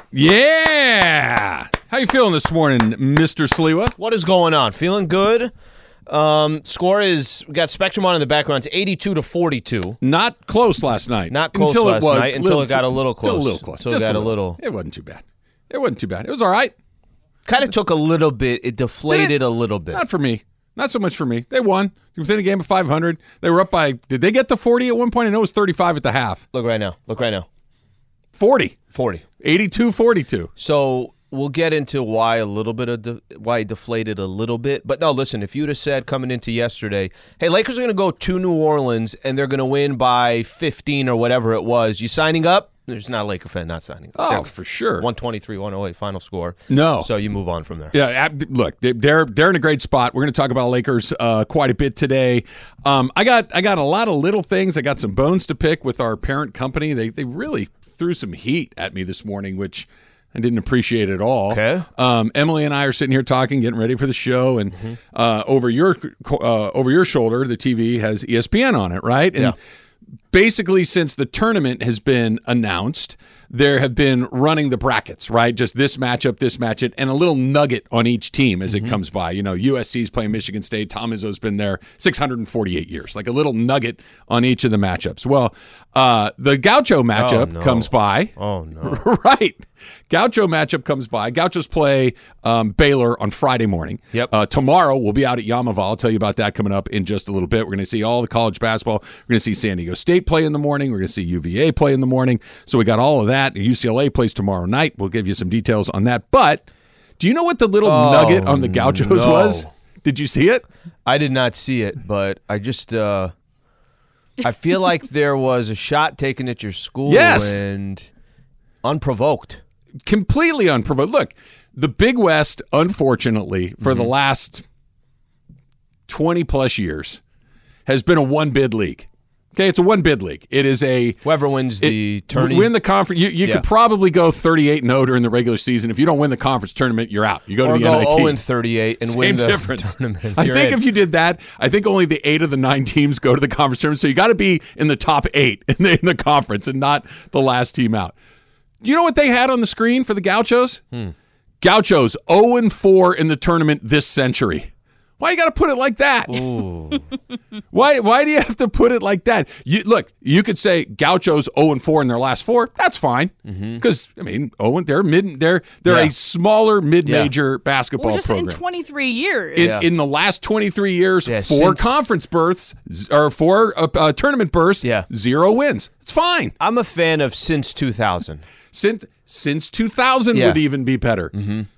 Yeah. How you feeling this morning, Mr. Sliwa? What is going on? Feeling good. Score is, we got Spectrum on in the background. It's 82-42. Not close last night. Not close until last it was, night until it got a little close. Still a little close. Until it got a little. It wasn't too bad. It was all right. Kind of took a little bit. It deflated a little bit. Not for me. Not so much for me. They won. Within a game of 500. They were up by, did they get to 40 at one point? I know it was 35 at the half. Look right now. 40. 82-42. So we'll get into why why it deflated a little bit. But no, listen, if you'd have said coming into yesterday, hey, Lakers are going to go to New Orleans and they're going to win by 15 or whatever it was, you signing up? There's not a Laker fan not signing up. Oh, for sure. 123-108 final score. No. So you move on from there. Yeah, look, they're in a great spot. We're going to talk about Lakers quite a bit today. I got a lot of little things. I got some bones to pick with our parent company. They really threw some heat at me this morning, which I didn't appreciate at all. Okay. Emily and I are sitting here talking, getting ready for the show, and over your shoulder, the TV has ESPN on it, right? And basically, since the tournament has been announced, there have been running the brackets, right? Just this matchup, and a little nugget on each team as it comes by. You know, USC's playing Michigan State. Tom Izzo's been there 648 years. Like a little nugget on each of the matchups. Well, the Gaucho matchup comes by. Oh, no. Right. Gaucho matchup comes by. Gauchos play Baylor on Friday morning. Yep. Tomorrow, we'll be out at Yamava. I'll tell you about that coming up in just a little bit. We're going to see all the college basketball. We're going to see San Diego State play in the morning. We're going to see UVA play in the morning. So we got all of that. UCLA plays tomorrow night. We'll give you some details on that. But do you know what the little nugget on the Gauchos was? Did you see it? I did not see it, but I just I feel like there was a shot taken at your school and unprovoked. Completely unprovoked. Look, the Big West, unfortunately, for the last 20-plus years, has been a one-bid league. Okay, it's a one-bid league. It is a whoever wins the tournament. Win the conference. You could probably go 38-0 during the regular season. If you don't win the conference tournament, you're out. You go to the NIT. Or go 0-38 and win the tournament. I think if you did that, I think only the 8 of the 9 teams go to the conference tournament. So you got to be in the top 8 in the conference and not the last team out. You know what they had on the screen for the Gauchos? Gauchos 0-4 in the tournament this century. Why you got to put it like that? Ooh. Why do you have to put it like that? Look, you could say Gauchos 0-4 in their last 4. That's fine because I mean, they're a smaller mid-major basketball program. In 23 years. In the last 23 years, 4 conference berths or 4 tournament berths, 0 wins. It's fine. I'm a fan of since 2000. Since 2000 would even be better.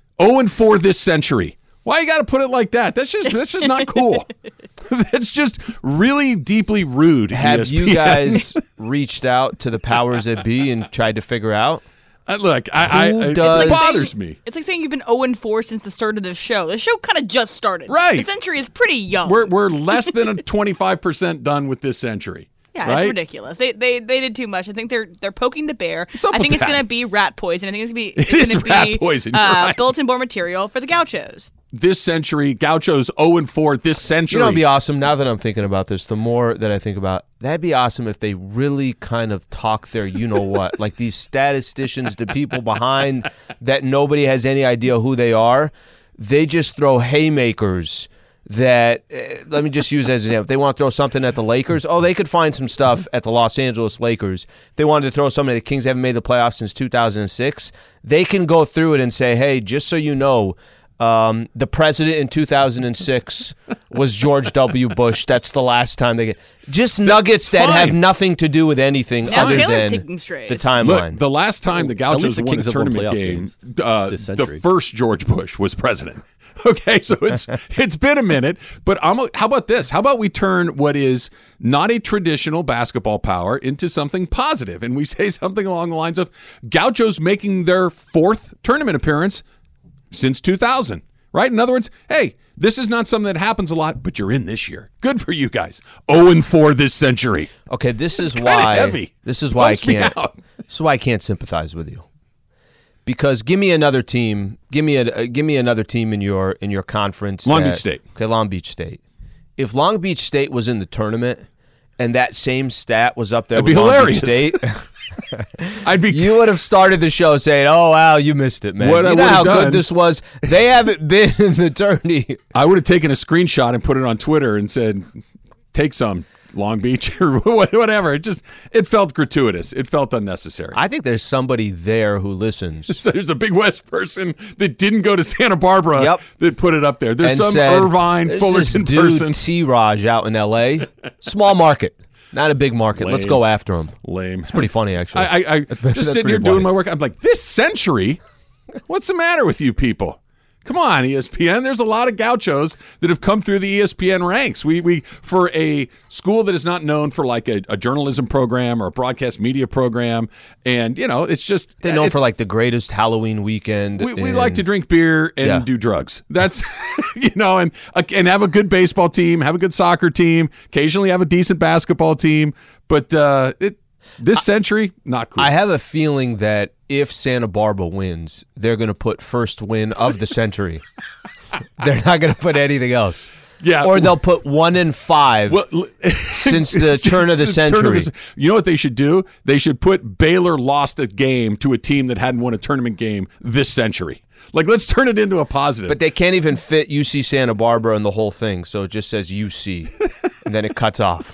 0-4 this century. Why you got to put it like that? That's just not cool. That's just really deeply rude. Have ESPN. you guys reached out to the powers that be and tried to figure out? Look, it bothers me. It's like saying you've been 0-4 since the start of the show. The show kind of just started. Right. The century is pretty young. We're less than 25% done with this century. Yeah, right? It's ridiculous. They did too much. I think they're poking the bear. I think it's going to be rat poison. I think it's going to be rat poison. Right. bulletin-board material for the Gauchos. This century, Gauchos 0-4 this century. You know, it'd be awesome. Now that I'm thinking about this, the more that I think about, that'd be awesome if they really kind of talk their you-know-what. Like these statisticians, the people behind that nobody has any idea who they are, they just throw haymakers that, let me just use as an example. If they want to throw something at the Lakers, they could find some stuff at the Los Angeles Lakers. If they wanted to throw something at the Kings, haven't made the playoffs since 2006, they can go through it and say, hey, just so you know, the president in 2006 was George W. Bush. That's the last time they get just nuggets that have nothing to do with anything other than the timeline. Look, the last time the Gauchos won a tournament game, the first George Bush was president. Okay, so it's been a minute, but how about this? How about we turn what is not a traditional basketball power into something positive, and we say something along the lines of Gauchos making their 4th tournament appearance since 2000, right? In other words, hey, this is not something that happens a lot, but you're in this year. Good for you guys. 0-4 this century. Okay, this is why I can't sympathize with you. Because give me another team. Give me another team in your conference. Long Beach State. Okay, Long Beach State. If Long Beach State was in the tournament and that same stat was up there with Long Beach State, I'd be. You would have started the show saying, "Oh, Al, you missed it, man. What I you know would've how done- good this was. They haven't been in the tourney." I would have taken a screenshot and put it on Twitter and said, "Take some, Long Beach," or whatever. It felt gratuitous. It felt unnecessary. I think there's somebody there who listens. So there's a Big West person that didn't go to Santa Barbara Yep. that put it up there. There's and some said, Irvine, "There's Fullerton this dude, person. T-Raj out in L.A. Small market, not a big market. Let's Lame. go after him." Lame. It's pretty funny, actually. I That's just sitting here pretty doing funny. my work. I'm like, this century? What's the matter with you people? Come on, ESPN. There's a lot of gauchos that have come through the ESPN ranks. We for a school that is not known for like a journalism program or a broadcast media program, and it's just They're known for like the greatest Halloween weekend. we like to drink beer and Yeah. do drugs. That's and have a good baseball team, have a good soccer team, occasionally have a decent basketball team, but this century not cool. I have a feeling that if Santa Barbara wins, they're going to put first win of the century. They're not going to put anything else. Yeah. Or they'll put 1 in 5 since the turn of the century. You know what they should do? They should put Baylor lost a game to a team that hadn't won a tournament game this century. Like, let's turn it into a positive. But they can't even fit UC Santa Barbara in the whole thing, so it just says UC, and then it cuts off.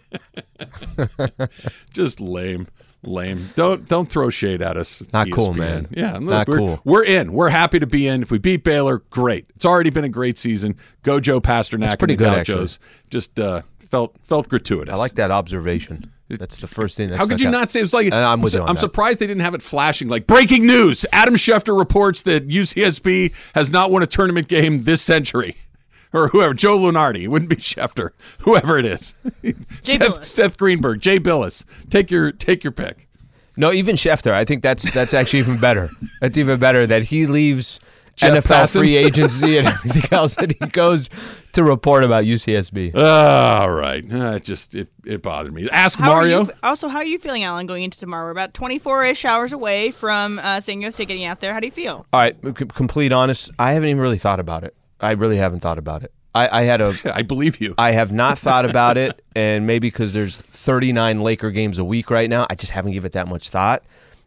Just lame. Don't throw shade at us. Not ESPN. cool, man. Yeah, look, Not cool. We're in. We're happy to be in. If we beat Baylor, great. It's already been a great season. Go Joe Pasternak. That's pretty and the good, Gauchos. Just felt gratuitous. I like that observation. That's the first thing. How could you not say it's like? I'm with you on I'm that. surprised they didn't have it flashing like breaking news. Adam Schefter reports that UCSB has not won a tournament game this century. Or whoever, Joe Lunardi. It wouldn't be Schefter. Whoever it is. Seth Greenberg, Jay Billis. Take your pick. No, even Schefter. I think that's actually even better. That's even better that he leaves Jeff NFL Passan? free agency and everything else, and he goes to report about UCSB. All right. It bothered me. Ask Mario. How are you feeling, Alan, going into tomorrow? We're about 24-ish hours away from San Diego State getting out there. How do you feel? All right, complete honest. I haven't even really thought about it. I really haven't thought about it. I believe you. I have not thought about it, and maybe because there's 39 Laker games a week right now, I just haven't given it that much thought.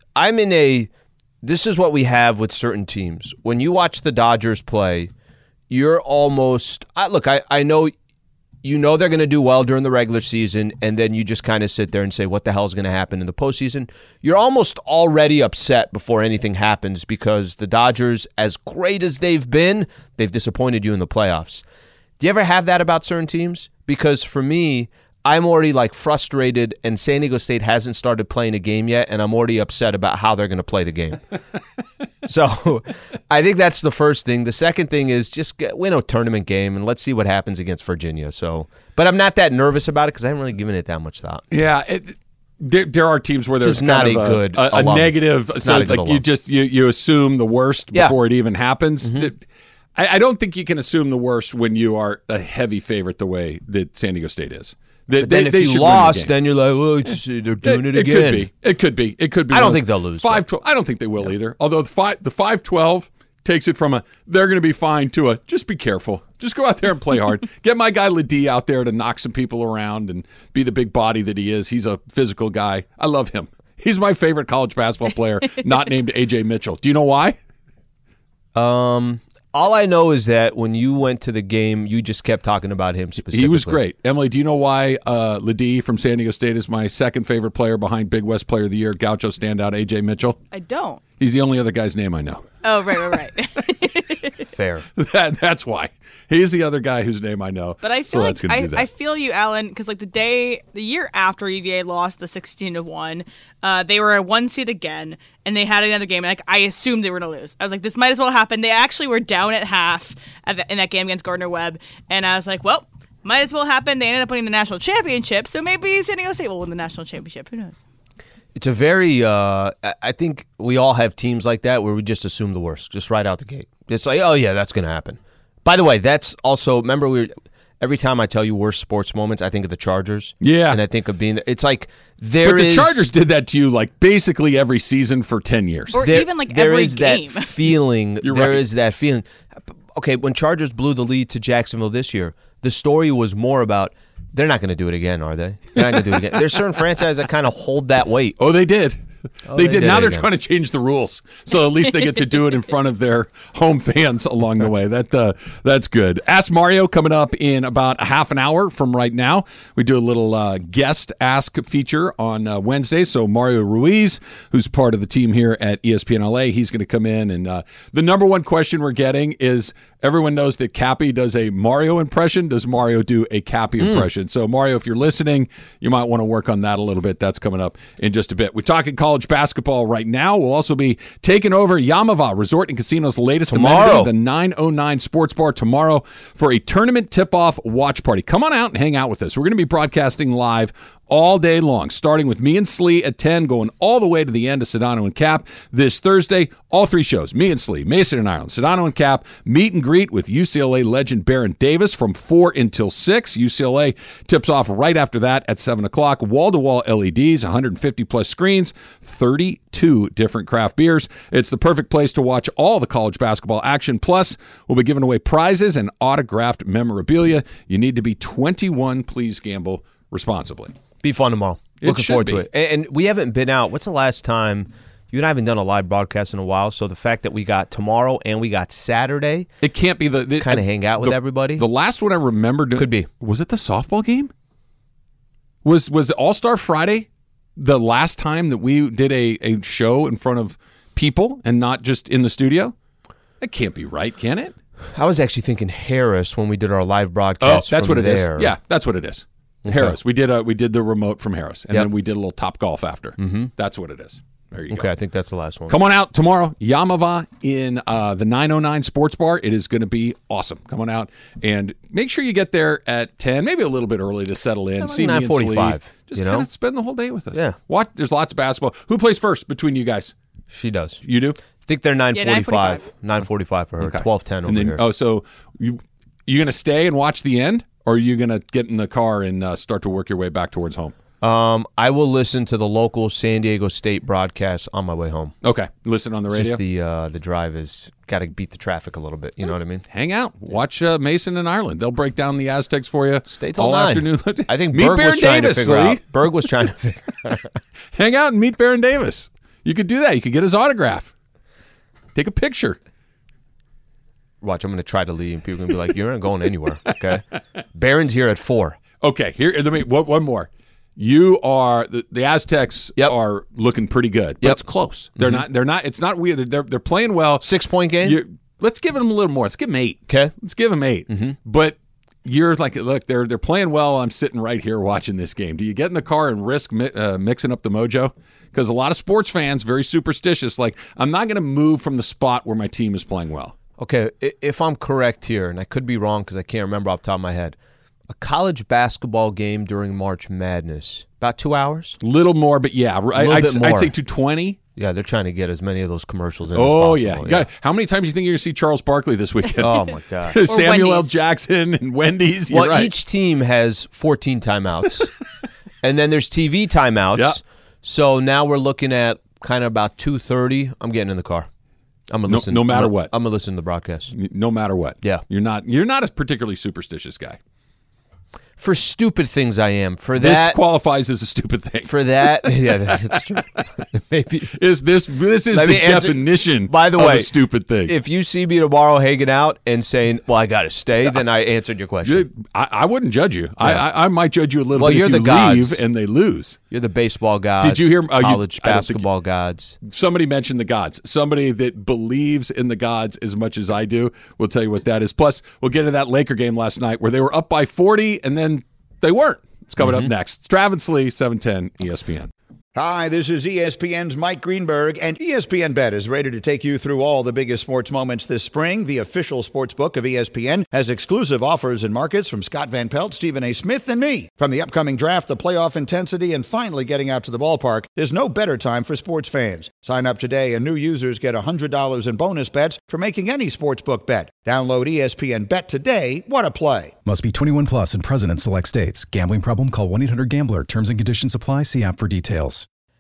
This is what we have with certain teams. When you watch the Dodgers play, you're almost I know you know they're going to do well during the regular season, and then you just kind of sit there and say, what the hell is going to happen in the postseason? You're almost already upset before anything happens because the Dodgers, as great as they've been, they've disappointed you in the playoffs. Do you ever have that about certain teams? Because for me, I'm already frustrated, and San Diego State hasn't started playing a game yet, and I'm already upset about how they're going to play the game. So I think that's the first thing. The second thing is just win a tournament game, and let's see what happens against Virginia. But I'm not that nervous about it because I haven't really given it that much thought. Yeah. There are teams where there's Just not kind of a good a alum. negative. It's So not a good alum. you assume the worst Yeah. before it even happens. I don't think you can assume the worst when you are a heavy favorite the way that San Diego State is. But then if should you win the lost, game. then you're like, well, they're doing it again. It could be. I don't think they'll lose, 5-12. I don't think they will either. Although the 5-12 takes it from they're going to be fine to just be careful. Just go out there and play hard. Get my guy Ledee out there to knock some people around and be the big body that he is. He's a physical guy. I love him. He's my favorite college basketball player, not named A.J. Mitchell. Do you know why? All I know is that when you went to the game, you just kept talking about him specifically. He was great. Emily, do you know why Ledee from San Diego State is my second favorite player behind Big West Player of the Year, Gaucho standout A.J. Mitchell? I don't. He's the only other guy's name I know. Oh, right. Fair. That's why. He's the other guy whose name I know. But I feel that's gonna do that. I feel you, Alan, because the year after UVA lost the 16-1, they were a 1 seed again, and they had another game. And I assumed they were going to lose. I was like, this might as well happen. They actually were down at half in that game against Gardner-Webb, and I was like, well, might as well happen. They ended up winning the national championship, so maybe San Diego State will win the national championship. Who knows? It's a very, I think we all have teams like that where we just assume the worst, just right out the gate. It's like, oh, yeah, that's going to happen. By the way, that's also, remember, every time I tell you worst sports moments, I think of the Chargers. Yeah. And I think of being, it's like, But the Chargers did that to you basically every season for 10 years. Or even there every is game. That feeling. You're There right. is that feeling. Okay, when Chargers blew the lead to Jacksonville this year, the story was more about, they're not going to do it again, are they? They're not going to do it again. There's certain franchises that kind of hold that weight. Oh, they did. They did. Now it they're again. trying to change the rules, so at least they get to do it in front of their home fans along the way. That's good. Ask Mario coming up in about a half an hour from right now. We do a little guest ask feature on Wednesday. So Mario Ruiz, who's part of the team here at ESPN LA, he's going to come in, and the number one question we're getting is, everyone knows that Cappy does a Mario impression. Does Mario do a Cappy impression? So, Mario, if you're listening, you might want to work on that a little bit. That's coming up in just a bit. We're talking college basketball right now. We'll also be taking over Yamava Resort and Casino's latest amenity, the 909 Sports Bar, tomorrow for a tournament tip-off watch party. Come on out and hang out with us. We're going to be broadcasting live all day long, starting with me and Slee at 10, going all the way to the end of Sedano and Cap this Thursday. All three shows, me and Slee, Mason and Ireland, Sedano and Cap, meet and greet with UCLA legend Baron Davis from 4 until 6. UCLA tips off right after that at 7 o'clock. Wall-to-wall LEDs, 150-plus screens, 32 different craft beers. It's the perfect place to watch all the college basketball action. Plus, we'll be giving away prizes and autographed memorabilia. You need to be 21. Please gamble responsibly. Be fun tomorrow. Looking forward to it. And we haven't been out. What's the last time? You and I haven't done a live broadcast in a while, so the fact that we got tomorrow and we got Saturday, it can't be the kind of hang out with everybody. The last one I remember could be. Was it the softball game? Was All-Star Friday the last time that we did a show in front of people and not just in the studio? That can't be right, can it? I was actually thinking Harris when we did our live broadcast. Oh, that's what it is. there. Yeah, that's what it is. Okay. Harris. We did the remote from Harris, and then we did a little Top Golf after. Mm-hmm. That's what it is. There you go. Okay, I think that's the last one. Come on out tomorrow, Yamava in the 909 Sports Bar. It is going to be awesome. Come on out and make sure you get there at 10, maybe a little bit early to settle in. See me and Slee. Just kind of spend the whole day with us. Yeah. There's lots of basketball. Who plays first between you guys? She does. You do? I think they're 9:45. 9:45 for her. Okay. 12:10 over here. Oh, so you going to stay and watch the end, or are you going to get in the car and start to work your way back towards home? I will listen to the local San Diego State broadcast on my way home. Okay. Listen on the radio? Just the drive is got to beat the traffic a little bit. You know what I mean? Hang out. Watch Mason and Ireland. They'll break down the Aztecs for you Stay till all 9. afternoon. I think meet Berg Baron was trying Davis, to figure Lee. out. Berg was trying to figure out. Hang out and meet Baron Davis. You could do that. You could get his autograph. Take a picture. Watch, I'm going to try to leave, and people are going to be like, you're not going anywhere, okay? Baron's here at 4. Okay, here. Let me one more. You are the Aztecs are looking pretty good, but it's close. They're not. They're not. It's not weird. They're playing well. 6-point game. Let's give them a little more. Let's give them 8. Okay, let's give them 8. Mm-hmm. But you're like, look, they're playing well. I'm sitting right here watching this game. Do you get in the car and risk mixing up the mojo? Because a lot of sports fans very superstitious. Like, I'm not going to move from the spot where my team is playing well. Okay, if I'm correct here, and I could be wrong because I can't remember off the top of my head, a college basketball game during March Madness, about 2 hours? Little more, but yeah. I'd say 220. Yeah, they're trying to get as many of those commercials in as possible. Oh, yeah. How many times do you think you're going to see Charles Barkley this weekend? Oh, my God. Samuel L. Jackson and Wendy's. Well, right. Each team has 14 timeouts. And then there's TV timeouts. Yep. So now we're looking at kind of about 2:30. I'm getting in the car. I'm gonna listen. No matter what. I'm gonna listen to the broadcast. No matter what. Yeah. You're not a particularly superstitious guy. For stupid things, I am. For this that qualifies as a stupid thing. For that, yeah, that's true. Maybe this is the definition. By the way, of a stupid thing. If you see me tomorrow hanging out and saying, "Well, I got to stay," then I answered your question. I wouldn't judge you. Yeah. I might judge you a little bit. You're if the you gods. leave and they lose. You're the baseball gods. Did you hear college basketball gods? Somebody mentioned the gods. Somebody that believes in the gods as much as I do. We'll tell you what that is. Plus, we'll get into that Laker game last night where they were up by 40 and then they weren't. It's coming up next. Travis Lee, 710 ESPN. Hi, this is ESPN's Mike Greenberg, and ESPN Bet is ready to take you through all the biggest sports moments this spring. The official sports book of ESPN has exclusive offers and markets from Scott Van Pelt, Stephen A. Smith, and me. From the upcoming draft, the playoff intensity, and finally getting out to the ballpark, there's no better time for sports fans. Sign up today, and new users get $100 in bonus bets for making any sportsbook bet. Download ESPN Bet today. What a play. Must be 21 plus and present in select states. Gambling problem? Call 1-800-GAMBLER. Terms and conditions apply. See app for details.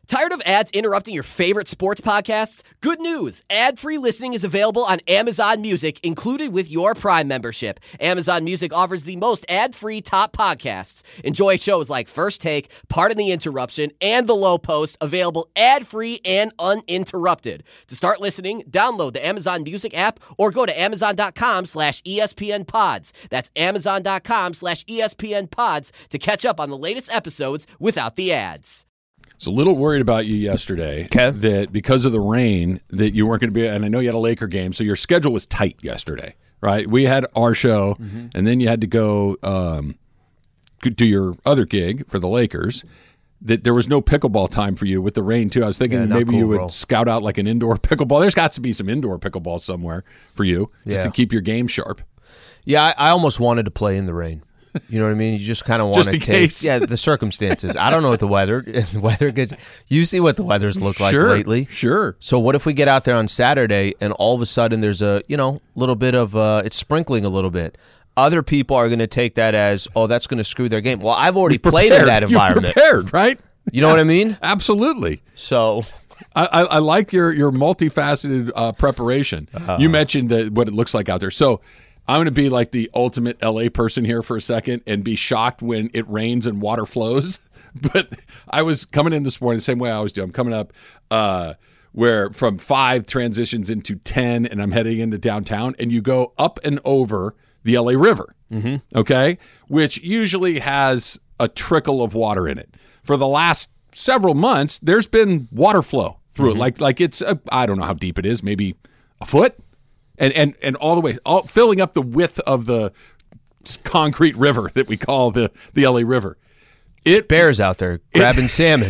Tired of ads interrupting your favorite sports podcasts? Good news! Ad-free listening is available on Amazon Music, included with your Prime membership. Amazon Music offers the most ad-free top podcasts. Enjoy shows like First Take, Pardon the Interruption, and The Low Post, available ad-free and uninterrupted. To start listening, download the Amazon Music app or go to amazon.com/ESPN Pods. That's amazon.com/ESPN Pods to catch up on the latest episodes without the ads. I was a little worried about you yesterday that because of the rain that you weren't going to be, and I know you had a Laker game, so your schedule was tight yesterday, right? We had our show, and then you had to go do your other gig for the Lakers. That there was no pickleball time for you with the rain, too. I was thinking maybe you would scout out like an indoor pickleball. There's got to be some indoor pickleball somewhere for you just to keep your game sharp. Yeah, I almost wanted to play in the rain. You know what I mean? You just kind of want to take the circumstances. I don't know what the weather gets. You see what the weather's looked like lately. Sure. So what if we get out there on Saturday and all of a sudden there's a little bit of it's sprinkling a little bit. Other people are going to take that as, oh, that's going to screw their game. Well, I've already played in that environment. You're prepared, right? You know what I mean? Absolutely. So I like your multifaceted preparation. You mentioned what it looks like out there. So I'm going to be like the ultimate LA person here for a second and be shocked when it rains and water flows. But I was coming in this morning the same way I always do. I'm coming up where from 5 transitions into 10 and I'm heading into downtown, and you go up and over the LA River, okay, which usually has a trickle of water in it. For the last several months, there's been water flow through it. Like it's, I don't know how deep it is, maybe a foot. And all the way, filling up the width of the concrete river that we call the LA River. Bears out there grabbing salmon.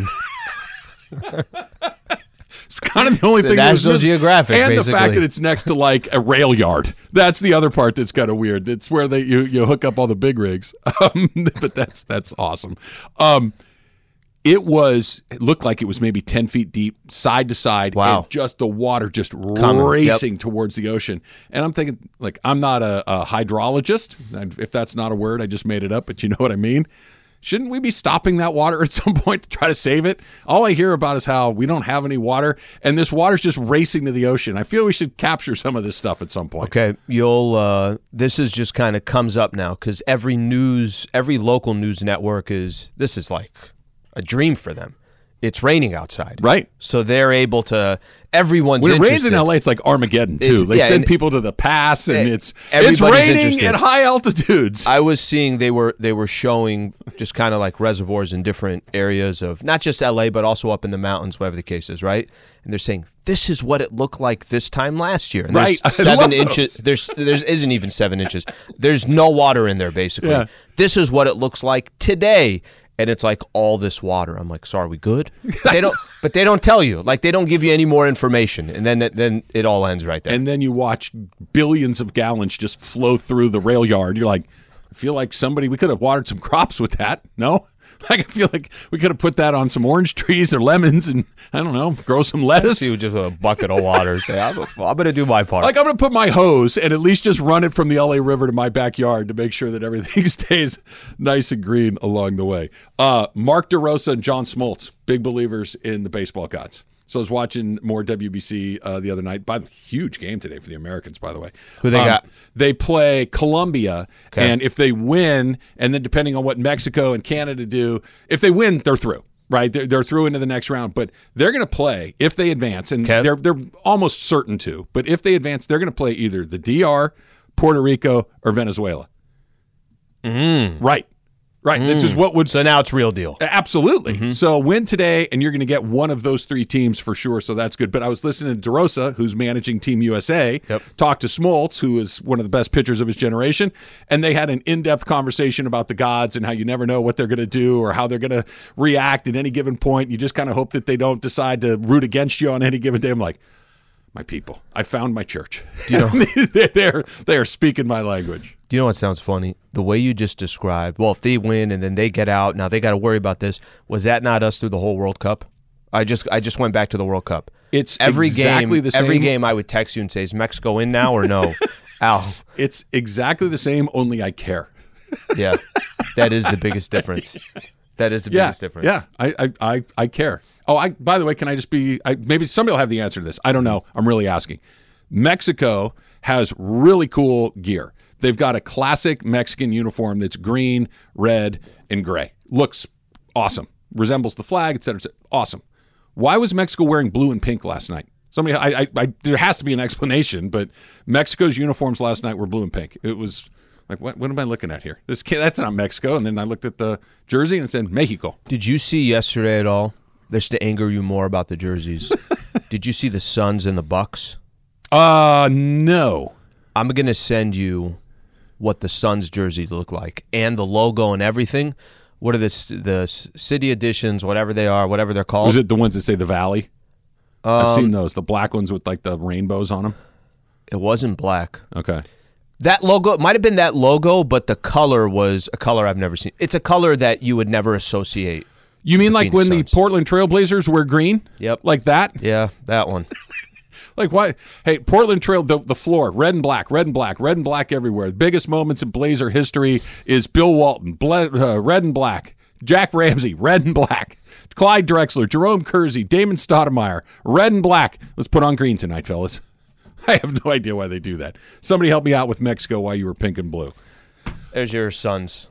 It's kind of the only thing. National Geographic, and basically. The fact that it's next to like a rail yard. That's the other part that's kind of weird. It's where you hook up all the big rigs. But that's awesome. It looked like it was maybe 10 feet deep, side to side, wow. and just the water just racing towards the ocean. And I'm thinking, like, I'm not a hydrologist. If that's not a word, I just made it up, but you know what I mean. Shouldn't we be stopping that water at some point to try to save it? All I hear about is how we don't have any water, and this water's just racing to the ocean. I feel we should capture some of this stuff at some point. Okay, this is just kind of comes up now because every local news network this is like a dream for them. It's raining outside. Right. So they're able to, everyone's when it interested. rains in LA, it's like Armageddon, too. They send people to the pass, and it's raining interested. at high altitudes. I was seeing they were showing just kind of like reservoirs in different areas of, not just LA, but also up in the mountains, whatever the case is, right? And they're saying, this is what it looked like this time last year. And right. There's 7 inches. There isn't even 7 inches. There's no water in there, basically. Yeah. This is what it looks like today. And it's like all this water. I'm like, so are we good? But they don't tell you. Like, they don't give you any more information. And then it all ends right there. And then you watch billions of gallons just flow through the rail yard. You're like, I feel like we could have watered some crops with that. No? Like, I feel like we could have put that on some orange trees or lemons and, I don't know, grow some lettuce. See, just a bucket of water. Say, I'm going to do my part. Like, I'm going to put my hose and at least just run it from the LA River to my backyard to make sure that everything stays nice and green along the way. Mark DeRosa and John Smoltz, big believers in the baseball gods. So I was watching more WBC the other night. By the huge game today for the Americans, by the way. Who they got? They play Colombia, and if they win, and then depending on what Mexico and Canada do, if they win, they're through. Right, they're through into the next round, but they're going to play if they advance, and they're almost certain to. But if they advance, they're going to play either the DR, Puerto Rico, or Venezuela. Right. This is what would. So now it's real deal. Absolutely. So win today, and you're going to get one of those 3 teams for sure. So that's good. But I was listening to DeRosa, who's managing Team USA, talk to Smoltz, who is one of the best pitchers of his generation, and they had an in-depth conversation about the gods and how you never know what they're going to do or how they're going to react at any given point. You just kind of hope that they don't decide to root against you on any given day. I'm like, my people, I found my church. You know, they are speaking my language. Do you know what sounds funny? The way you just described, well, if they win and then they get out, now they got to worry about this. Was that not us through the whole World Cup? I just went back to the World Cup. It's every exactly game, the same. Every game I would text you and say, is Mexico in now or no? Al. It's exactly the same, only I care. Yeah, that is the biggest difference. That is the biggest difference. Yeah, I care. Oh, by the way, can I just be? Maybe somebody will have the answer to this. I don't know. I'm really asking. Mexico has really cool gear. They've got a classic Mexican uniform that's green, red, and gray. Looks awesome. Resembles the flag, et cetera, et cetera. Awesome. Why was Mexico wearing blue and pink last night? Somebody, there has to be an explanation, but Mexico's uniforms last night were blue and pink. It was like, what am I looking at here? That's not Mexico. And then I looked at the jersey and it said Mexico. Did you see yesterday at all? This to anger you more about the jerseys. Did you see the Suns and the Bucks? No. I'm going to send you what the Suns jerseys look like and the logo and everything. What are the city editions, whatever they are, whatever they're called? Was it the ones that say the Valley? I've seen those, the black ones with like the rainbows on them. It wasn't black. Okay. That logo, it might have been that logo, but the color was a color I've never seen. It's a color that you would never associate. You mean like Phoenix when Suns. the Portland Trailblazers wear green? Yep. Like that? Yeah, that one. Like why? Hey, Portland Trail, the floor, red and black, red and black, red and black everywhere. The biggest moments in Blazer history is Bill Walton, red and black. Jack Ramsey, red and black. Clyde Drexler, Jerome Kersey, Damon Stoudemire, red and black. Let's put on green tonight, fellas. I have no idea why they do that. Somebody help me out with Mexico while you were pink and blue. There's your Suns.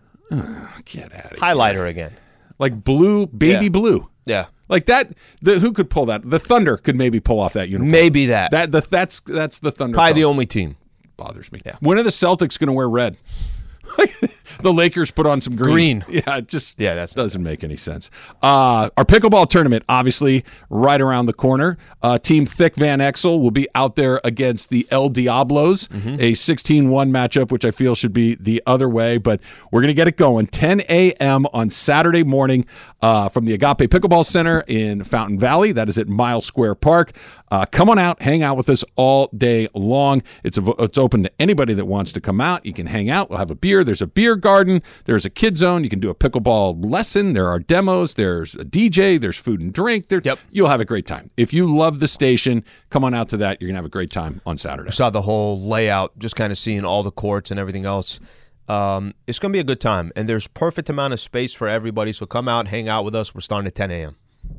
Get out of here. Highlighter again. Like blue, baby blue. Yeah. Like that. Who could pull that? The Thunder could maybe pull off that uniform. Maybe that. That's the Thunder. Probably the color. only team. Bothers me. Yeah. When are the Celtics going to wear red? The Lakers put on some green. Yeah, it just doesn't make any sense. Our pickleball tournament, obviously, right around the corner. Team Thick Van Exel will be out there against the El Diablos, a 16-1 matchup, which I feel should be the other way. But we're going to get it going. 10 a.m. on Saturday morning from the Agape Pickleball Center in Fountain Valley. That is at Mile Square Park. Come on out, hang out with us all day long. It's open to anybody that wants to come out. You can hang out. We'll have a beer. There's a beer garden. There's a kid zone. You can do a pickleball lesson. There are demos. There's a DJ. There's food and drink. You'll have a great time. If you love the station, come on out to that. You're going to have a great time on Saturday. I saw the whole layout, just kind of seeing all the courts and everything else. It's going to be a good time, and there's perfect amount of space for everybody, so come out, hang out with us. We're starting at 10 a.m.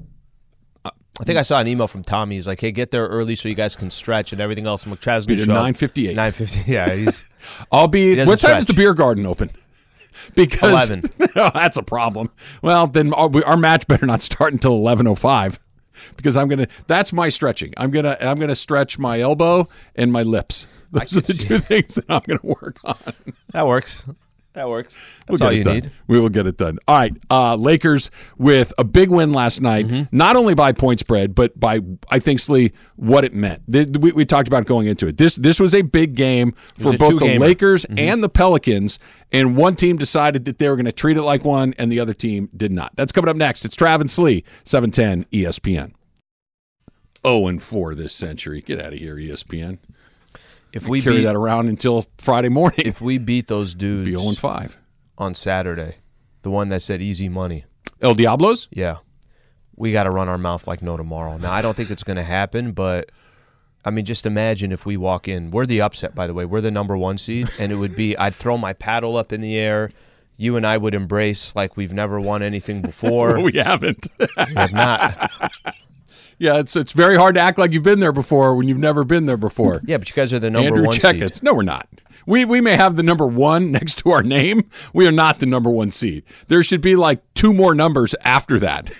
I think I saw an email from Tommy. He's like, hey, get there early so you guys can stretch and everything else. McChaz Be there 9:58. 9:50. Yeah, I'll be. What time stretch. is the beer garden open? Because 11. Oh, that's a problem. Well, then our match better not start until 11:05. Because that's my stretching. I'm gonna stretch my elbow and my lips. Those are the two things that I'm gonna work on. That works. That's We'll all you done. need. We will get it done. All right. Lakers with a big win last night, not only by point spread, but by, I think, Slee, what it meant. We talked about going into it. This was a big game for both the Lakers and the Pelicans, and one team decided that they were going to treat it like one, and the other team did not. That's coming up next. It's Trav and Slee, 710 ESPN. 0-4 this century. Get out of here, ESPN. If we carry that around until Friday morning. If we beat those dudes be 0-5 on Saturday, the one that said easy money. El Diablos? Yeah. We got to run our mouth like no tomorrow. Now, I don't think it's going to happen, but, I mean, just imagine if we walk in. We're the upset, by the way. We're the number 1 seed, and it would be I'd throw my paddle up in the air. You and I would embrace like we've never won anything before. No, we haven't. We have not. Yeah, it's very hard to act like you've been there before when you've never been there before. Yeah, but you guys are the number Andrew 1 Checketts. seed. No, we're not. We may have the number 1 next to our name. We are not the number 1 seed. There should be like 2 more numbers after that.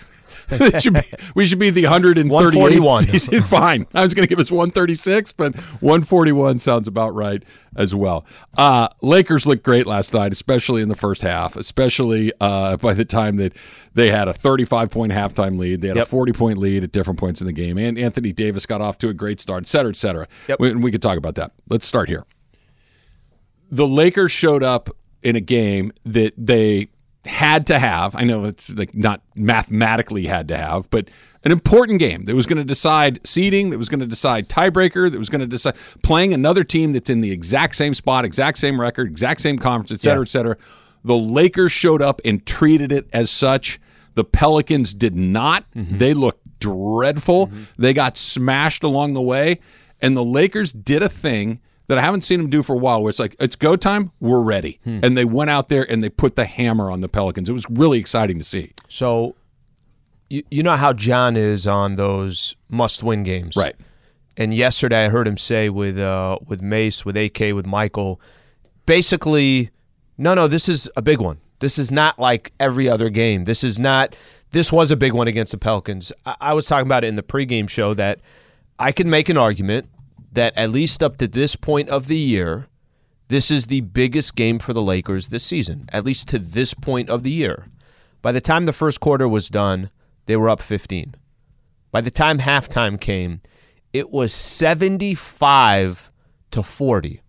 We should be the 138 seed. Fine. I was going to give us 136, but 141 sounds about right as well. Lakers looked great last night, especially in the first half, especially by the time that they had a 35-point halftime lead. They had a 40-point lead at different points in the game, and Anthony Davis got off to a great start, et cetera, et cetera. Yep. We could talk about that. Let's start here. The Lakers showed up in a game that they had to have. I know it's like not mathematically had to have, but an important game that was going to decide seeding, that was going to decide tiebreaker, that was going to decide playing another team that's in the exact same spot, exact same record, exact same conference, et cetera, et cetera. The Lakers showed up and treated it as such. The Pelicans did not. They looked dreadful. They got smashed along the way, and the Lakers did a thing that I haven't seen them do for a while, where it's like, it's go time, we're ready. And they went out there and they put the hammer on the Pelicans. It was really exciting to see. So you know how John is on those must-win games. Right. And yesterday I heard him say with Mace, with AK, with Michael, basically, no, this is a big one. This is not like every other game. This was a big one against the Pelicans. I was talking about it in the pregame show that I can make an argument that at least up to this point of the year, this is the biggest game for the Lakers this season, at least to this point of the year. By the time the first quarter was done, they were up 15. By the time halftime came, it was 75-40.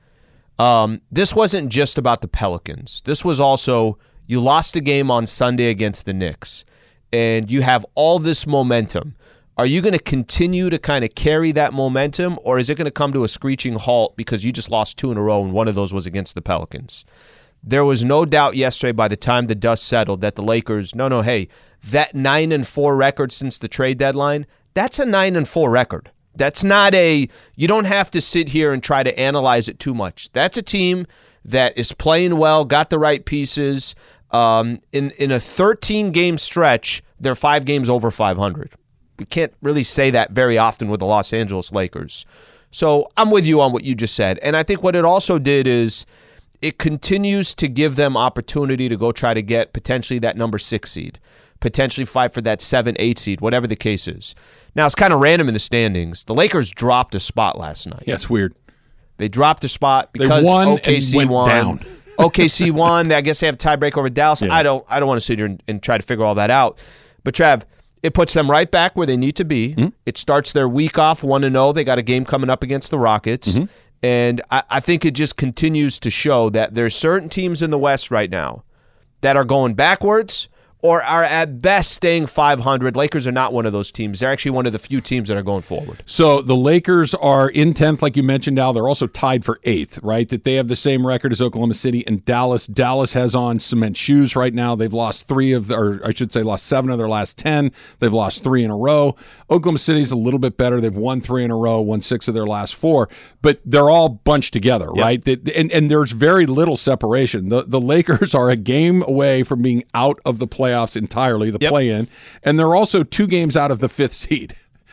This wasn't just about the Pelicans. This was also, you lost a game on Sunday against the Knicks, and you have all this momentum. Are you going to continue to kind of carry that momentum, or is it going to come to a screeching halt because you just lost 2 in a row and one of those was against the Pelicans? There was no doubt yesterday by the time the dust settled that the Lakers, hey, that 9-4 record since the trade deadline, that's a 9-4 record. That's not you don't have to sit here and try to analyze it too much. That's a team that is playing well, got the right pieces. In a 13-game stretch, they're 5 games over 500. We can't really say that very often with the Los Angeles Lakers. So I'm with you on what you just said. And I think what it also did is it continues to give them opportunity to go try to get potentially that number 6 seed, potentially fight for that 7-8 seed, whatever the case is. Now, it's kind of random in the standings. The Lakers dropped a spot last night. Yeah, it's weird. They dropped a spot because they won OKC and went down. OKC won. I guess they have a tiebreak over Dallas. Yeah. I don't want to sit here and try to figure all that out. But, Trav, it puts them right back where they need to be. Mm-hmm. It starts their week off 1-0. They got a game coming up against the Rockets. Mm-hmm. And I think it just continues to show that there's certain teams in the West right now that are going backwards or are at best staying 500. Lakers are not one of those teams. They're actually one of the few teams that are going forward. So the Lakers are in 10th, like you mentioned, Al. They're also tied for 8th, right? That they have the same record as Oklahoma City and Dallas. Dallas has on cement shoes right now. They've lost lost 7 of their last 10. They've lost 3 in a row. Oklahoma City's a little bit better. They've won 3 in a row, won 6 of their last 4. But they're all bunched together, yep. Right? And there's very little separation. The Lakers are a game away from being out of the playoffs entirely, the play-in, and they're also 2 games out of the 5th seed.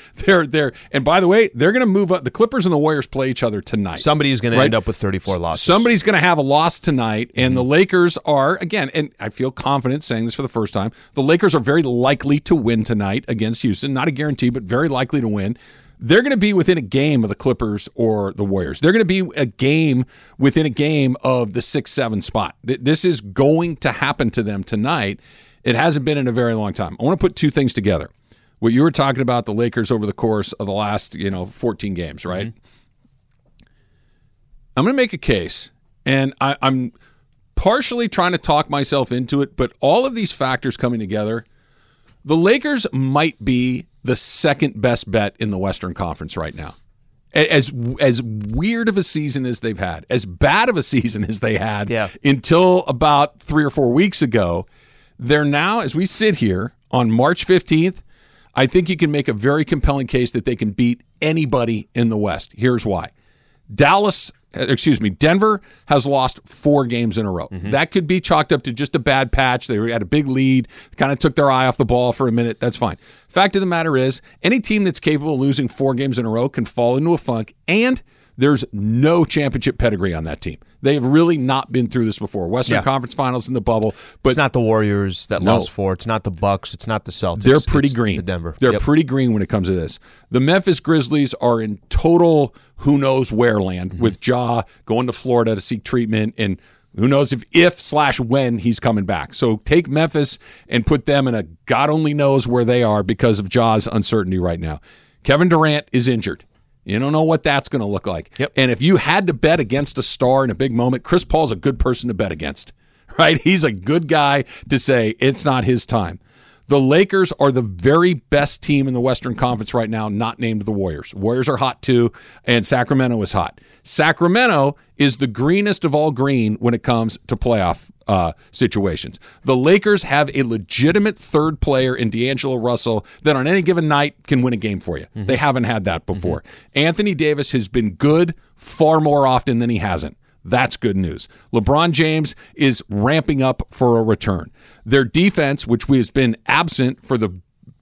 And by the way, they're going to move up. The Clippers and the Warriors play each other tonight. Somebody's going to end up with 34 losses. Somebody's going to have a loss tonight, and the Lakers are, again, and I feel confident saying this for the first time, the Lakers are very likely to win tonight against Houston. Not a guarantee, but very likely to win. They're going to be within a game of the Clippers or the Warriors. They're going to be within a game of the 6-7 spot. This is going to happen to them tonight. It hasn't been in a very long time. I want to put 2 things together. What you were talking about, the Lakers over the course of the last 14 games, right? Mm-hmm. I'm going to make a case, and I'm partially trying to talk myself into it, but all of these factors coming together, the Lakers might be the second best bet in the Western Conference right now. As weird of a season as they've had, as bad of a season as they had until about 3 or 4 weeks ago, they're now, as we sit here on March 15th, I think you can make a very compelling case that they can beat anybody in the West. Here's why. Denver has lost 4 games in a row. Mm-hmm. That could be chalked up to just a bad patch. They had a big lead, kind of took their eye off the ball for a minute. That's fine. Fact of the matter is, any team that's capable of losing 4 games in a row can fall into a funk, and there's no championship pedigree on that team. They have really not been through this before. Western Conference Finals in the bubble. But it's not the Warriors that lost 4. It's not the Bucks. It's not the Celtics. They're pretty green. The Denver. They're pretty green when it comes to this. The Memphis Grizzlies are in total who knows where land with Ja going to Florida to seek treatment, and who knows if/when he's coming back. So take Memphis and put them in a God only knows where they are because of Ja's uncertainty right now. Kevin Durant is injured. You don't know what that's going to look like. Yep. And if you had to bet against a star in a big moment, Chris Paul's a good person to bet against, right? He's a good guy to say it's not his time. The Lakers are the very best team in the Western Conference right now, not named the Warriors. Warriors are hot too, and Sacramento is hot. Sacramento is the greenest of all green when it comes to playoff situations. The Lakers have a legitimate third player in D'Angelo Russell that on any given night can win a game for you. Mm-hmm. They haven't had that before. Mm-hmm. Anthony Davis has been good far more often than he hasn't. That's good news. LeBron James is ramping up for a return. Their defense, which has been absent for the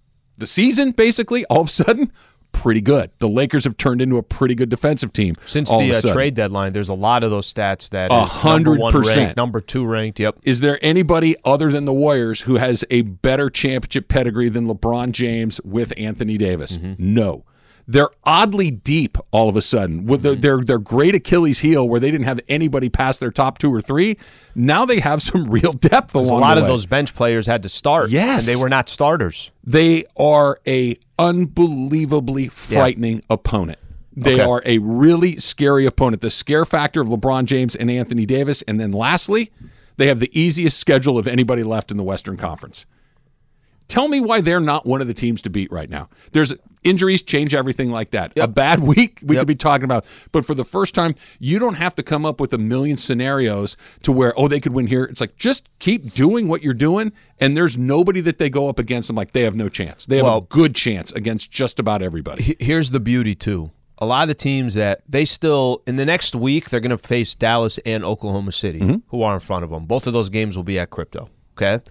the season, basically, all of a sudden, pretty good. The Lakers have turned into a pretty good defensive team. Since the trade deadline, there's a lot of those stats that 100%. Number 2 ranked, yep. Is there anybody other than the Warriors who has a better championship pedigree than LeBron James with Anthony Davis? No. They're oddly deep all of a sudden. With their great Achilles heel where they didn't have anybody past their top 2 or 3, now they have some real depth along the way. A lot of those bench players had to start. Yes. And they were not starters. They are a unbelievably frightening opponent. They are a really scary opponent. The scare factor of LeBron James and Anthony Davis. And then lastly, they have the easiest schedule of anybody left in the Western Conference. Tell me why they're not one of the teams to beat right now. There's injuries change everything like that. A bad week we could be talking about. But for the first time, you don't have to come up with a million scenarios to where, they could win here. It's like, just keep doing what you're doing, and there's nobody that they go up against them like they have no chance. They have a good chance against just about everybody. Here's the beauty, too. A lot of the teams that they still, in the next week, they're going to face Dallas and Oklahoma City, who are in front of them. Both of those games will be at Crypto, okay?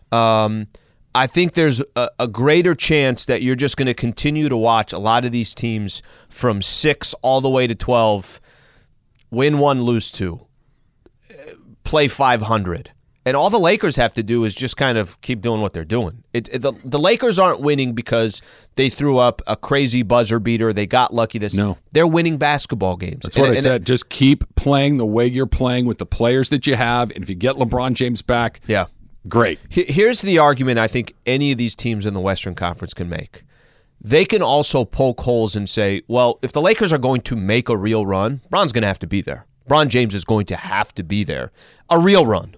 I think there's a greater chance that you're just going to continue to watch a lot of these teams from 6 all the way to 12, win 1, lose 2, play 500. And all the Lakers have to do is just kind of keep doing what they're doing. The Lakers aren't winning because they threw up a crazy buzzer beater. They got lucky. No. They're winning basketball games. That's what I said. Just keep playing the way you're playing with the players that you have. And if you get LeBron James back, great. Here's the argument I think any of these teams in the Western Conference can make. They can also poke holes and say, well, if the Lakers are going to make a real run, LeBron's going to have to be there. LeBron James is going to have to be there. A real run,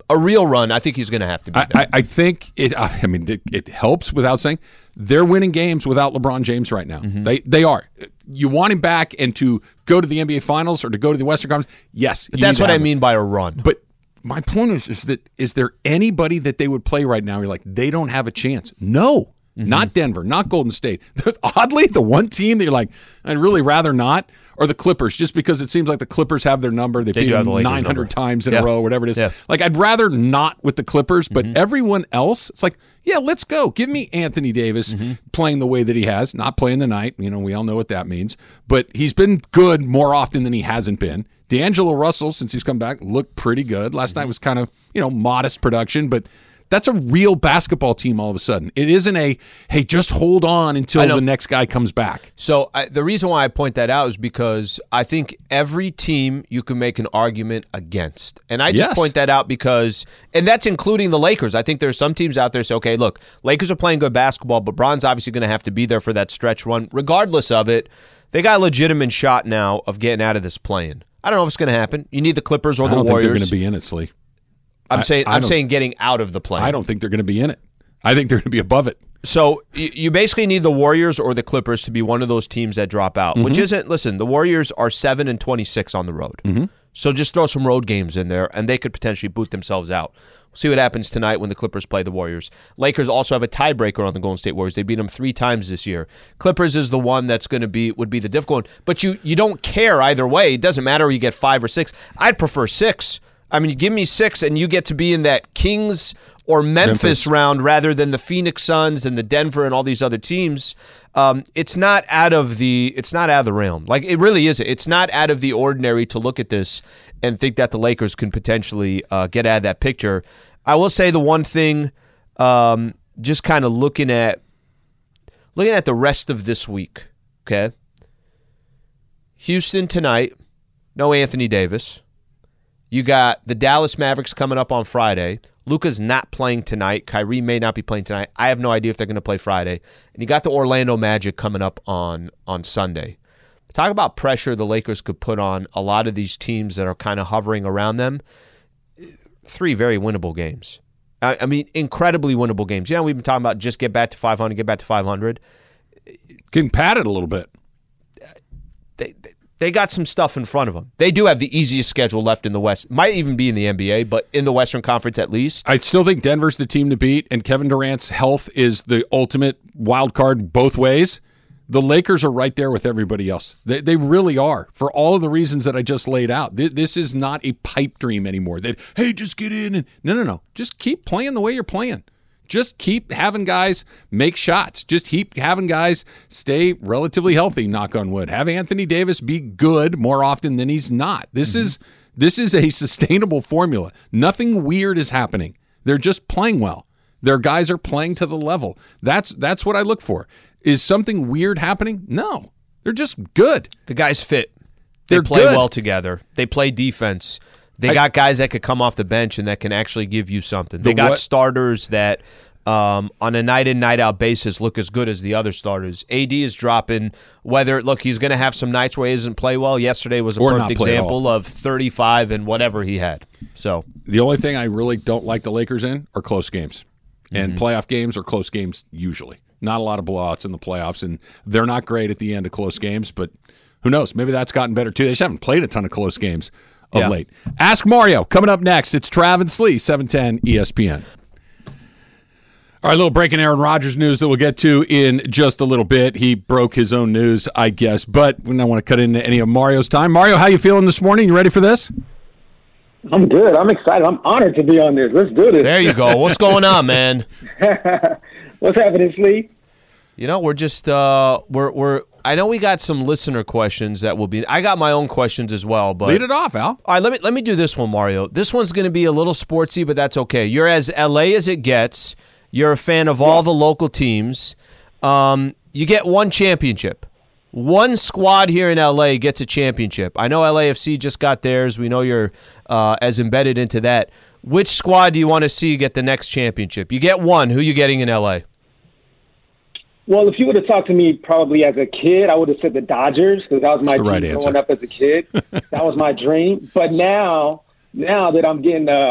I think he's going to have to be there. I think it helps without saying they're winning games without LeBron James right now. They are. You want him back and to go to the NBA Finals or to go to the Western Conference? Yes. But that's what I mean by a run. But my point is that is there anybody that they would play right now? You're like, they don't have a chance. No, not Denver, not Golden State. Oddly, the one team that you're like, I'd really rather not, are the Clippers, just because it seems like the Clippers have their number. They beat them 900 times in a row, whatever it is. Yeah. Like, I'd rather not with the Clippers, but everyone else, it's like, yeah, let's go. Give me Anthony Davis playing the way that he has, not playing the night. We all know what that means. But he's been good more often than he hasn't been. D'Angelo Russell, since he's come back, looked pretty good. Last night was kind of, modest production, but that's a real basketball team all of a sudden. It isn't hey, just hold on until the next guy comes back. So the reason why I point that out is because I think every team you can make an argument against. And I just point that out because, and that's including the Lakers. I think there's some teams out there that say, okay, look, Lakers are playing good basketball, but Bron's obviously going to have to be there for that stretch run. Regardless of it, they got a legitimate shot now of getting out of this play-in. I don't know if it's going to happen. You need the Clippers or the Warriors. I don't think they're going to be in it, Slee. I'm saying getting out of the play. I don't think they're going to be in it. I think they're going to be above it. So you basically need the Warriors or the Clippers to be one of those teams that drop out, which isn't, listen, the Warriors are 7-26 on the road. So just throw some road games in there, and they could potentially boot themselves out. We'll see what happens tonight when the Clippers play the Warriors. Lakers also have a tiebreaker on the Golden State Warriors. They beat them 3 times this year. Clippers is the one that's would be the difficult one. But you don't care either way. It doesn't matter if you get 5 or 6. I'd prefer 6. I mean, you give me 6 and you get to be in that Kings or Memphis round rather than the Phoenix Suns and the Denver and all these other teams. It's not out of the realm. Like, it really isn't. It's not out of the ordinary to look at this and think that the Lakers can potentially get out of that picture. I will say the one thing, just kind of looking at the rest of this week. Okay, Houston tonight, no Anthony Davis. You got the Dallas Mavericks coming up on Friday. Luka's not playing tonight. Kyrie may not be playing tonight. I have no idea if they're going to play Friday. And you got the Orlando Magic coming up on Sunday. Talk about pressure the Lakers could put on a lot of these teams that are kind of hovering around them. 3 very winnable games. I mean, incredibly winnable games. We've been talking about just get back to 500, get back to 500. Getting padded a little bit. They got some stuff in front of them. They do have the easiest schedule left in the West. Might even be in the NBA, but in the Western Conference at least. I still think Denver's the team to beat, and Kevin Durant's health is the ultimate wild card both ways. The Lakers are right there with everybody else. They really are, for all of the reasons that I just laid out. This is not a pipe dream anymore. That, hey, just get in. And no. Just keep playing the way you're playing. just keep having guys make shots. Just keep having guys stay relatively healthy, knock on wood. Have Anthony Davis be good more often than he's not. This is a sustainable formula. Nothing weird is happening. They're just playing well. Their guys are playing to the level. That's what I look for. Is something weird happening? No. They're just good. The guys fit. They play good. well together. They play defense. They got guys that could come off the bench and that can actually give you something. They got starters that on a night-in, night-out basis look as good as the other starters. AD is dropping. He's going to have some nights where he doesn't play well. Yesterday was a perfect example of 35 and whatever he had. So the only thing I really don't like the Lakers in are close games. And playoff games are close games usually. Not a lot of blowouts in the playoffs, and they're not great at the end of close games, but who knows? Maybe that's gotten better too. They just haven't played a ton of close games of late. Ask Mario. Coming up next, it's Trav and Slee, 710 ESPN. All right, a little breaking Aaron Rodgers news that we'll get to in just a little bit. He broke his own news, I guess, but we don't want to cut into any of Mario's time. Mario, how you feeling this morning? You ready for this? I'm good. I'm excited. I'm honored to be on this. Let's do this. There you go. What's going on, man? What's happening, Slee? We're just I know we got some listener questions that will be. I got my own questions as well, but lead it off, Al. All right, let me do this one, Mario. This one's going to be a little sportsy, but that's okay. You're as LA as it gets. You're a fan of all the local teams. You get one championship. One squad here in LA gets a championship. I know LAFC just got theirs. We know you're as embedded into that. Which squad do you want to see get the next championship? You get one. Who are you getting in LA? Well, if you would have talked to me probably as a kid, I would have said the Dodgers because that was my dream growing up as a kid. That was my dream. But now that I'm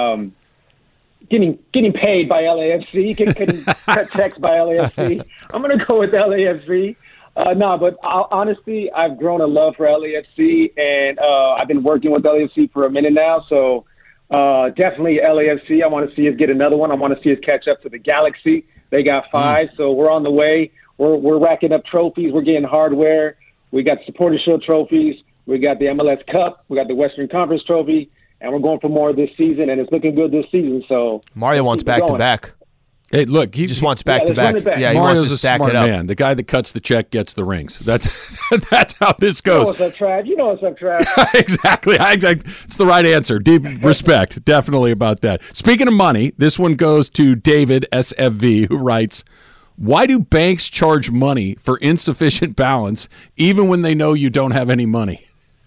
getting paid by LAFC, getting cut checks by LAFC, I'm going to go with LAFC. But honestly, I've grown a love for LAFC, and I've been working with LAFC for a minute now. So definitely LAFC. I want to see us get another one. I want to see us catch up to the Galaxy. They got 5, so we're on the way. We're racking up trophies. We're getting hardware. We got Supporter Shield trophies. We got the MLS Cup. We got the Western Conference Trophy, and we're going for more this season, and it's looking good this season. So Mario wants back-to-back. Hey, look, he just wants back-to-back. Yeah, he Mario's wants to stack a smart it up. man. The guy that cuts the check gets the rings. That's how this goes. You know what's up, Trav? Exactly. It's the right answer. Deep respect, definitely about that. Speaking of money, this one goes to David SFV, who writes, why do banks charge money for insufficient balance even when they know you don't have any money?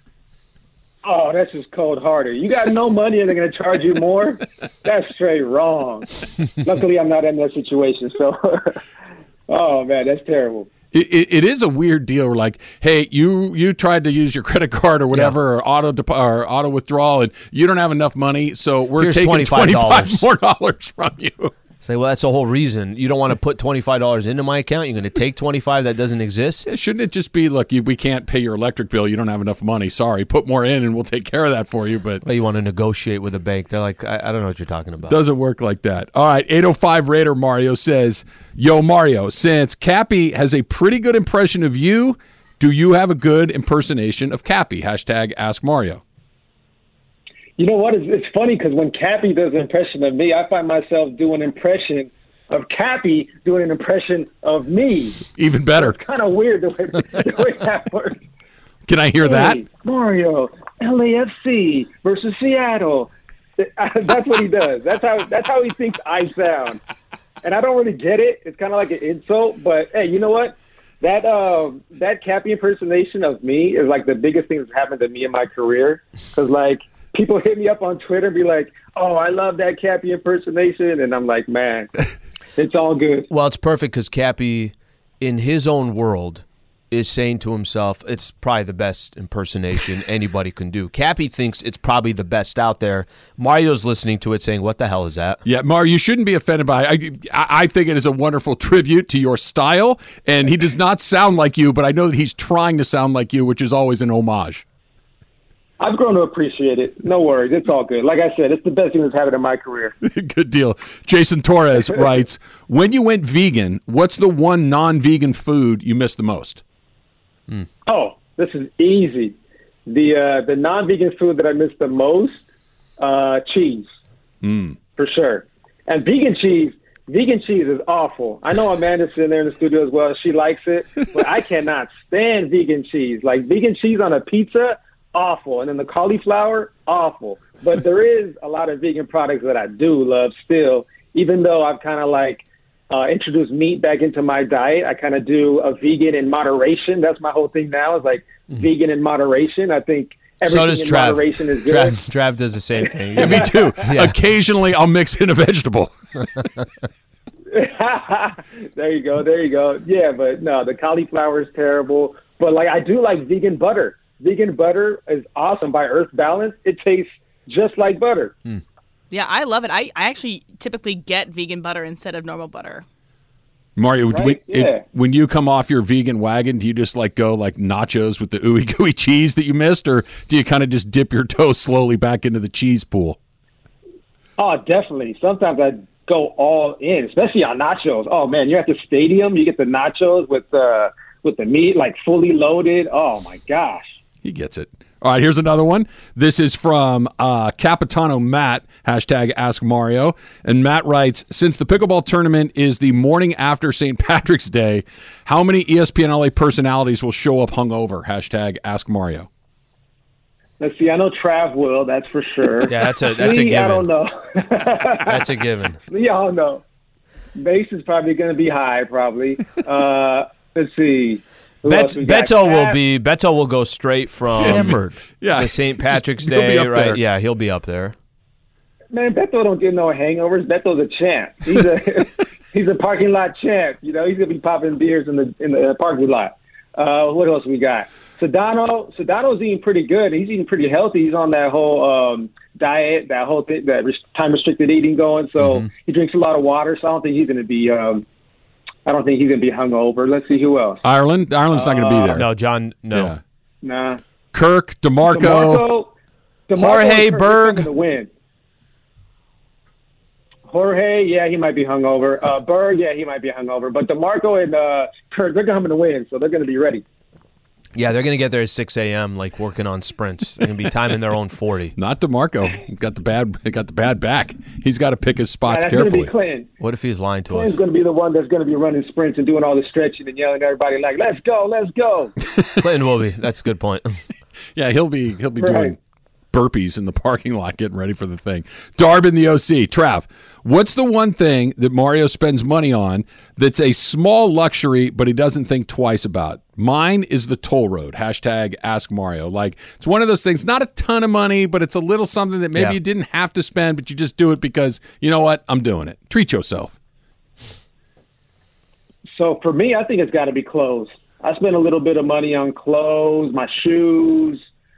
Oh, that's just cold-hearted. You got no money and they're going to charge you more? That's straight wrong. Luckily, I'm not in that situation. So, oh, man, that's terrible. It is a weird deal. We're like, hey, you tried to use your credit card or whatever, or auto withdrawal, and you don't have enough money, so we're taking $25 more from you. Say, well, that's the whole reason. You don't want to put $25 into my account. You're going to take $25 that doesn't exist? Yeah, shouldn't it just be, look, we can't pay your electric bill. You don't have enough money. Sorry. Put more in and we'll take care of that for you. But well, you want to negotiate with a bank. They're like, I don't know what you're talking about. Doesn't work like that. All right, 805 Raider Mario says, yo, Mario, since Cappy has a pretty good impression of you, do you have a good impersonation of Cappy? Hashtag Ask Mario. You know what? It's funny because when Cappy does an impression of me, I find myself doing an impression of Cappy doing an impression of me. Even better. It's kind of weird the way that works. Can I hear that? Mario, LAFC versus Seattle. That's what he does. That's how he thinks I sound. And I don't really get it. It's kind of like an insult. But, hey, you know what? That Cappy impersonation of me is like the biggest thing that's happened to me in my career. Because, like, people hit me up on Twitter and be like, oh, I love that Cappy impersonation. And I'm like, man, it's all good. Well, it's perfect because Cappy, in his own world, is saying to himself, it's probably the best impersonation anybody can do. Cappy thinks it's probably the best out there. Mario's listening to it saying, what the hell is that? Yeah, Mario, you shouldn't be offended by it. I think it is a wonderful tribute to your style, and he does not sound like you, but I know that he's trying to sound like you, which is always an homage. I've grown to appreciate it. No worries. It's all good. Like I said, it's the best thing that's happened in my career. Good deal. Jason Torres writes, when you went vegan, what's the one non-vegan food you miss the most? Oh, this is easy. The non-vegan food that I miss the most, cheese, for sure. And vegan cheese Vegan cheese is awful. I know Amanda's sitting there in the studio as well. She likes it, but I cannot stand vegan cheese. Like vegan cheese on a pizza, awful. And then the cauliflower, awful. But there is a lot of vegan products that I do love still, even though I've kind of like introduced meat back into my diet. I kind of do a vegan in moderation. That's my whole thing now is like vegan in moderation. I think everything in moderation is good. Trav does the same thing. Yeah, me too. Yeah. Occasionally, I'll mix in a vegetable. There you go. Yeah, but no, the cauliflower is terrible. But like, I do like vegan butter. Vegan butter is awesome by Earth Balance. It tastes just like butter. Yeah, I love it. I actually typically get vegan butter instead of normal butter. Mario, Right? when you come off your vegan wagon, do you just like go like nachos with the ooey gooey cheese that you missed, or do you kind of just dip your toe slowly back into the cheese pool? Oh, definitely. Sometimes I go all in, especially on nachos. Oh man, you're at the stadium, you get the nachos with the meat like fully loaded. Oh my gosh. He gets it. All right, here's another one. This is from Capitano Matt, #AskMario. And Matt writes, since the pickleball tournament is the morning after St. Patrick's Day, how many ESPN LA personalities will show up hungover? #AskMario. Let's see. I know Trav will. That's for sure. Yeah, that's a given. I don't know. That's a given. Yeah, I don't know. Base is probably going to be high. Probably. Let's see. Beto will go straight from the St. Patrick's Day, right? There. Yeah, he'll be up there. Man, Beto don't get no hangovers. Beto's a champ. He's a parking lot champ. You know, he's gonna be popping beers in the parking lot. What else we got? Sedano's eating pretty good. He's eating pretty healthy. He's on that whole diet, that whole thing, that time restricted eating going. So he drinks a lot of water. So I don't think he's gonna be. I don't think he's going to be hungover. Let's see who else. Ireland's not going to be there. No, John, no. Yeah. Nah. Kirk, DeMarco Jorge Berg. Jorge, yeah, he might be hungover. Berg, yeah, he might be hungover. But DeMarco and Kirk, they're coming to win, so they're going to be ready. Yeah, they're going to get there at 6 a.m., like working on sprints. They're going to be timing their own 40. Not DeMarco. He got the bad back. He's got to pick his spots that's carefully. Gonna be Clinton. What if he's lying to Clinton's us? going to be the one that's going to be running sprints and doing all the stretching and yelling at everybody like, let's go, let's go. Clinton will be. That's a good point. Yeah, he'll be doing burpees in the parking lot getting ready for the thing. Darb in the OC. Trav, what's the one thing that Mario spends money on that's a small luxury but he doesn't think twice about? Mine is the toll road. #AskMario. Like, it's one of those things, not a ton of money, but it's a little something that maybe you didn't have to spend, but you just do it because, you know what, I'm doing it. Treat yourself. So for me, I think it's got to be clothes. I spend a little bit of money on clothes, my shoes.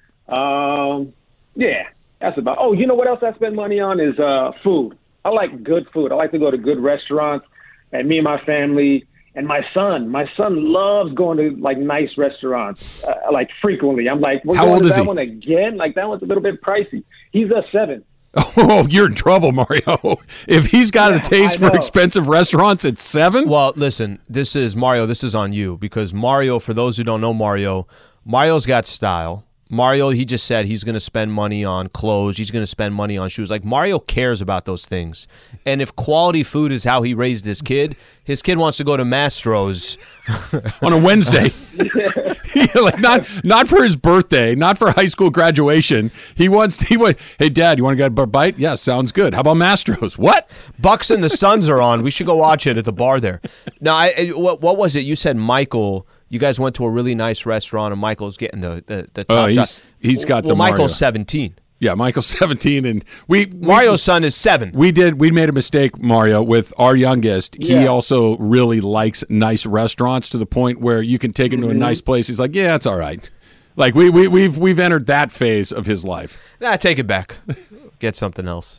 Yeah, that's about. Oh, you know what else I spend money on is food. I like good food. I like to go to good restaurants, and me and my family and my son. My son loves going to like nice restaurants, like frequently. I'm like, we're How going old to is that he? one again? Like that one's a little bit pricey. He's 7. Oh, you're in trouble, Mario. If he's got a taste for expensive restaurants at 7? Well, listen, this is Mario. This is on you because Mario, for those who don't know Mario's got style. Mario, he just said he's going to spend money on clothes. He's going to spend money on shoes. Like, Mario cares about those things. And if quality food is how he raised his kid wants to go to Mastro's on a Wednesday. Like not for his birthday, not for high school graduation. He wants, hey, Dad, you want to get a bite? Yeah, sounds good. How about Mastro's? What? Bucks and the Suns are on. We should go watch it at the bar there. Now, what was it? You said Michael. You guys went to a really nice restaurant, and Michael's getting the top shot. He's got the Michael's Mario. 17. Yeah, Michael's 17, and Mario's son is 7. We made a mistake, Mario, with our youngest. Yeah. He also really likes nice restaurants to the point where you can take him to a nice place. He's like, yeah, it's all right. Like we've entered that phase of his life. Nah, take it back. Get something else.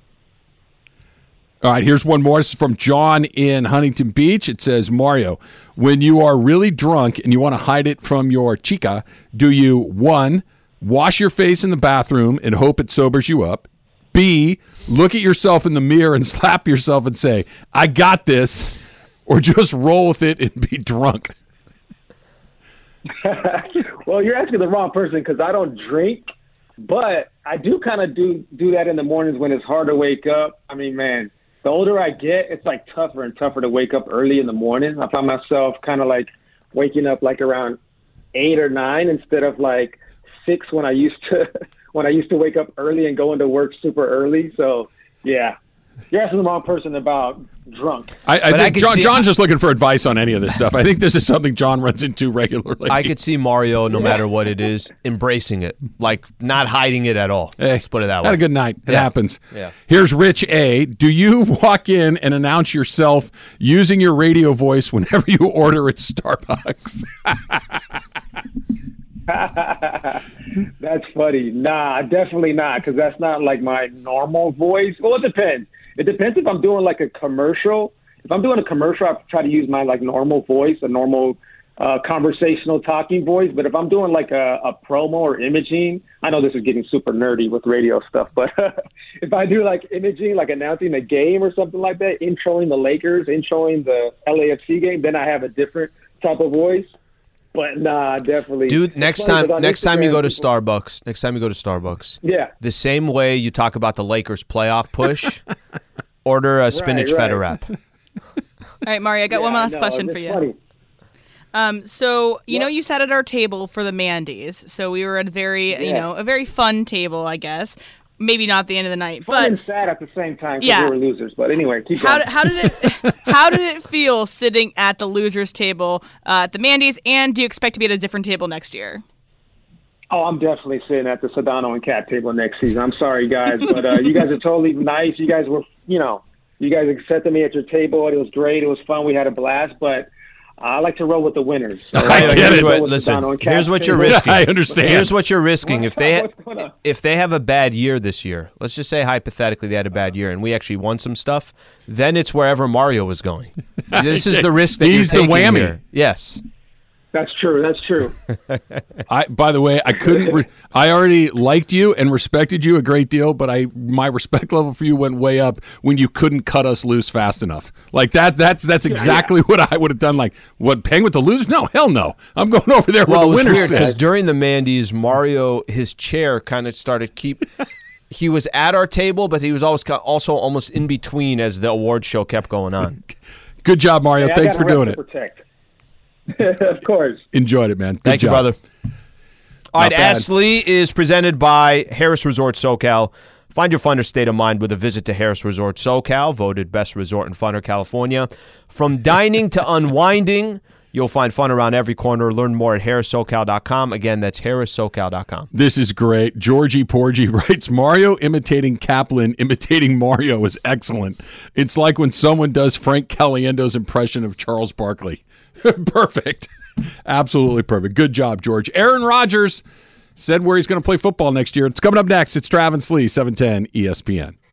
All right, here's one more. This is from John in Huntington Beach. It says, Mario, when you are really drunk and you want to hide it from your chica, do you, 1, wash your face in the bathroom and hope it sobers you up? B, look at yourself in the mirror and slap yourself and say, I got this, or just roll with it and be drunk? Well, you're asking the wrong person because I don't drink, but I do kind of do that in the mornings when it's hard to wake up. I mean, man, the older I get, it's like tougher and tougher to wake up early in the morning. I find myself kind of like waking up like around 8 or 9 instead of like 6 when I used to wake up early and go into work super early. So yeah, you're asking the wrong person about drunk. I think John's just looking for advice on any of this stuff. I think this is something John runs into regularly. I could see Mario, no matter what it is, embracing it, like not hiding it at all. Hey, let's put it that way. Had a good night. It happens. Yeah. Here's Rich A. Do you walk in and announce yourself using your radio voice whenever you order at Starbucks? That's funny. Nah, definitely not, because that's not like my normal voice. Well, it depends. It depends if I'm doing like a commercial. If I'm doing a commercial, I try to use my like normal voice, a normal conversational talking voice. But if I'm doing like a promo or imaging, I know this is getting super nerdy with radio stuff, but if I do like imaging, like announcing a game or something like that, introing the Lakers, introing the LAFC game, then I have a different type of voice. But nah, definitely. Dude, next time you go to Starbucks, yeah, the same way you talk about the Lakers playoff push, order a spinach feta wrap. All right, Mario, I got one last question for you. Funny. So you sat at our table for the Mandy's, so we were at a very fun table, I guess. Maybe not the end of the night, fun and sad at the same time because we were losers. But anyway, keep going. How did it feel sitting at the losers table at the Mandy's, and do you expect to be at a different table next year? Oh, I'm definitely sitting at the Sedano and Cat table next season. I'm sorry, guys, but you guys are totally nice. You guys were, you guys accepted me at your table. It was great. It was fun. We had a blast, but I like to roll with the winners. Here's what you're risking. I understand. Here's what you're risking. If they have a bad year this year, let's just say hypothetically they had a bad year and we actually won some stuff, then it's wherever Mario was going. This is the risk that he's you're taking the whammy. Here. Yes. That's true. By the way, I couldn't. I already liked you and respected you a great deal, but my respect level for you went way up when you couldn't cut us loose fast enough. Like that. That's exactly what I would have done. Like what? Paying with the losers? No, hell no. I'm going over there where the winners sit. Because during the Mandy's, Mario, his chair kind of started He was at our table, but he was also almost in between as the award show kept going on. Good job, Mario. Thanks for doing it. Of course. Enjoyed it, man. Thank you, brother. All right, Ask Lee is presented by Harris Resort SoCal. Find your funner state of mind with a visit to Harris Resort SoCal, voted best resort in funner California. From dining to unwinding, you'll find fun around every corner. Learn more at harrissocal.com. Again, that's harrissocal.com. This is great. Georgie Porgy writes, Mario imitating Kaplan, imitating Mario is excellent. It's like when someone does Frank Caliendo's impression of Charles Barkley. Perfect. Absolutely perfect. Good job, George. Aaron Rodgers said where he's going to play football next year. It's coming up next. It's Travis Lee, 710 ESPN.